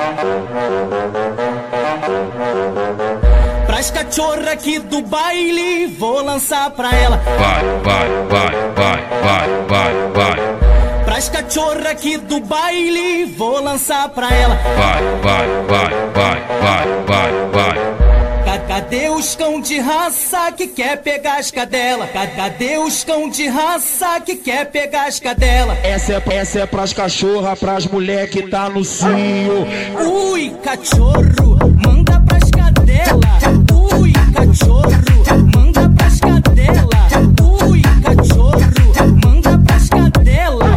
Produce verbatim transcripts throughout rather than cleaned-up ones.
Pras cachorra aqui do baile, vou lançar pra ela. Vai, vai, vai, vai, vai, vai, vai. Pras cachorra aqui do baile, vou lançar pra ela. Vai, vai, vai, vai, vai, vai, vai. Cadê os cão de raça que quer pegar as cadela? Cadê os cão de raça que quer pegar as cadela? Essa é, essa é pras cachorra, pras mulher que tá no cio. Ui, cachorro, manda pras cadela. Ui, cachorro, manda pras cadela. Ui, cachorro, manda pras cadela.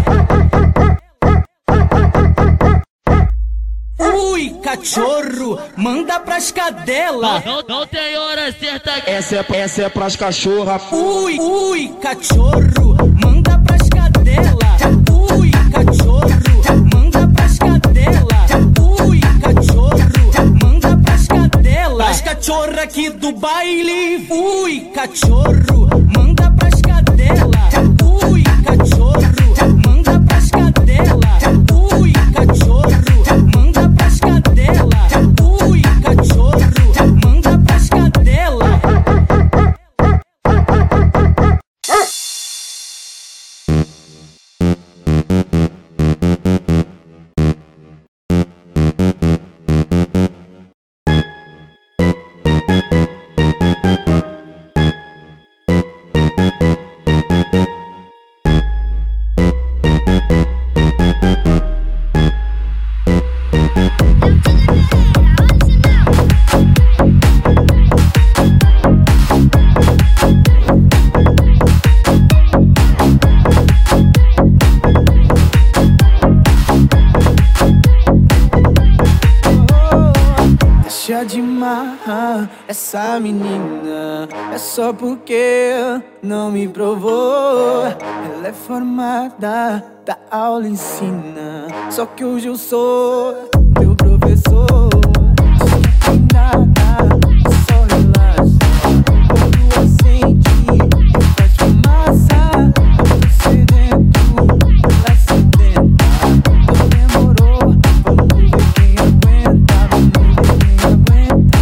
Ui, cachorro, manda pras cadela. Não, não tem hora certa. Essa é, essa é pras cachorra. Ui, ui, cachorro, manda pras cadela. Ui, cachorro, manda pras cadela. Ui, cachorro, manda pras cadela. Pras cachorra aqui do baile. Ui, cachorro, manda pras cadela. Ui, cachorro, manda pras cadela. Ui, cachorro, manda pras cadela. Ui, cachorro, manda pras cadela. Deixa de marrar essa menina, é só porque não me provou. Ela é formada, da aula ensina, só que hoje eu sou teu professor. Diz que tem nada, só relaxa. Quando acende, faz fumaça. Eu tô sedento, ela sedenta. Não demorou, vamos ver quem aguenta. Vamos ver quem aguenta.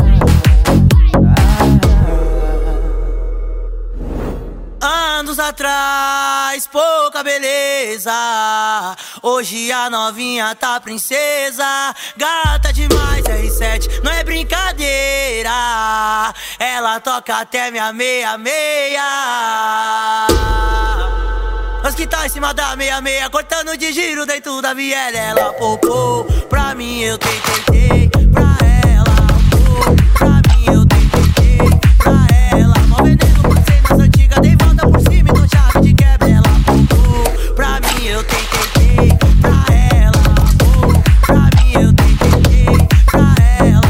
Ah. Anos atrás, pouca beleza. Hoje a novinha tá princesa. Gata demais, R sete, não é brincadeira. Ela toca até minha meia-meia. Nós que tá em cima da meia-meia, cortando de giro dentro da viela. Ela popou, pra mim eu tentei, tentei. Pra ela, pô, pra mim eu tentei, pra ela. Mó veneno por cenas antigas, dei volta por cima e tô chave de quebra. Ela popou, pra mim eu tentei, tentei. Pra ela, pô, pra mim eu tentei, tentei. Pra ela.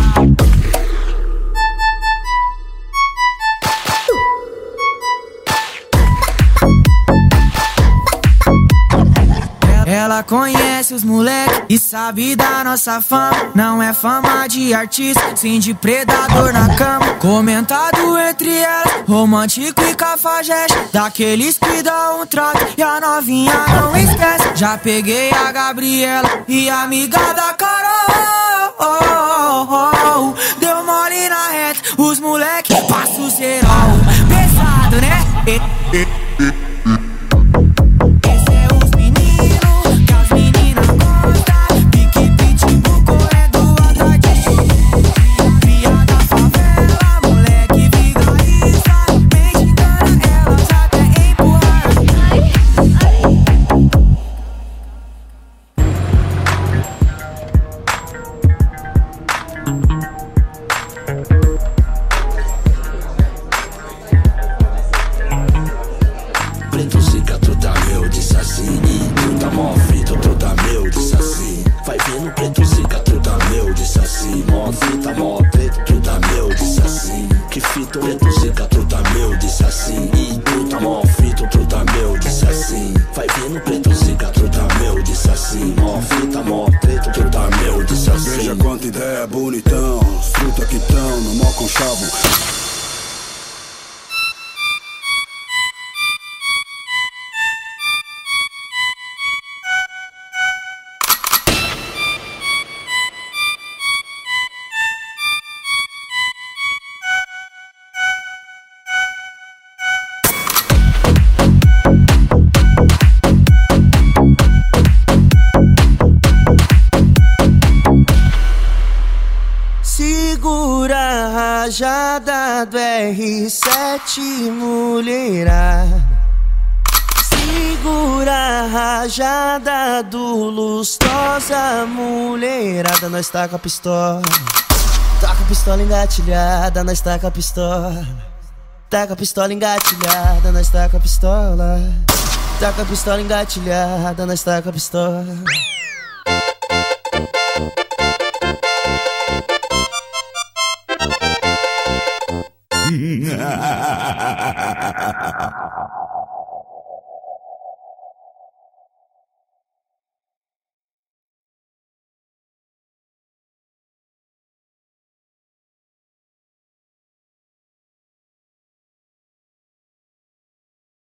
Ela conhece os moleques e sabe da nossa fama. Não é fama de artista, sim de predador na cama. Comentado entre elas, romântico e cafajeste, daqueles que dá um trato e a novinha não esquece. Já peguei a Gabriela e a amiga da Carol. Oh, oh, oh. Deu mole na reta, os moleques passam o cerol. Pesado, né? E, e, e. Segura a rajada do R sete, mulherada. Segura a rajada do Lustrosa, mulherada. Nós tá com a pistola, tá com a pistola engatilhada. Nós tá com a pistola, tá com a pistola engatilhada. Nós tá com a pistola, tá com a pistola engatilhada. Nós tá com a pistola.